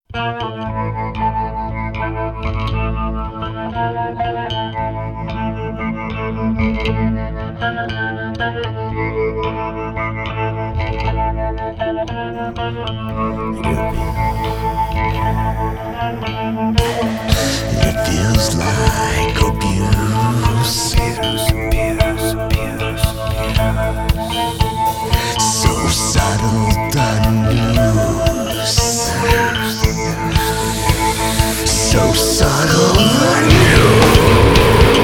It feels like abuse. So subtle the news. So subtle the news.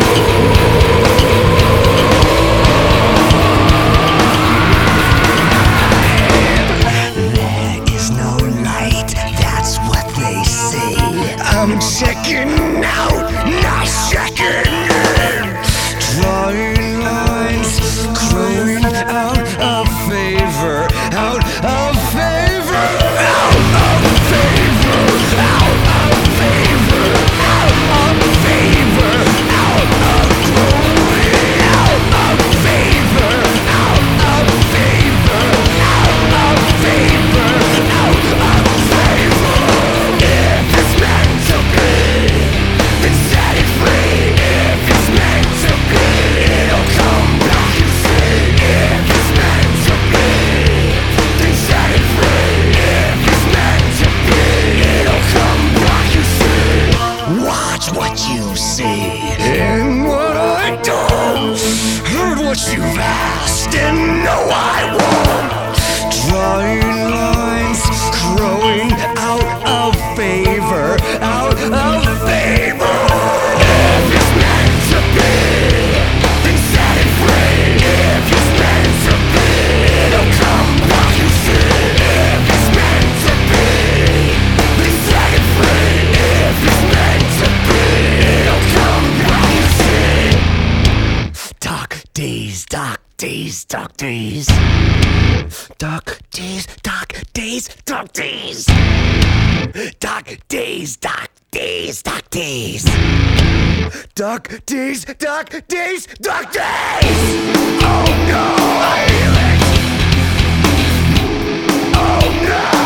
There is no light, that's what they say. I'm checking out, not checking in. Drawing lines, crowing out of favor, out of favor, out of favor, out of favor, out of favor, out of growing, out of favor, out of favor, out of favor, out of favor. If it's meant to be, then set it free. If it's meant to be, it'll come back, you see. If it's meant to be, then set it free. If it's meant to be, it'll come back, you see. Watch what you see and what I don't. Heard what you've asked and no I won't. Drawing lines, crowing out of favor, out of favor. If it's meant to be, then set it free. If it's meant to be, it'll come back, you see. If it's meant to be, then set it free. If it's meant to be, it'll come back, you see. Dark days, dark days, dark days. Dark days, dark days, dark days. Dark days, dark days, dark days. Dark days, dark days, dark days. Oh no, I feel it. Oh no.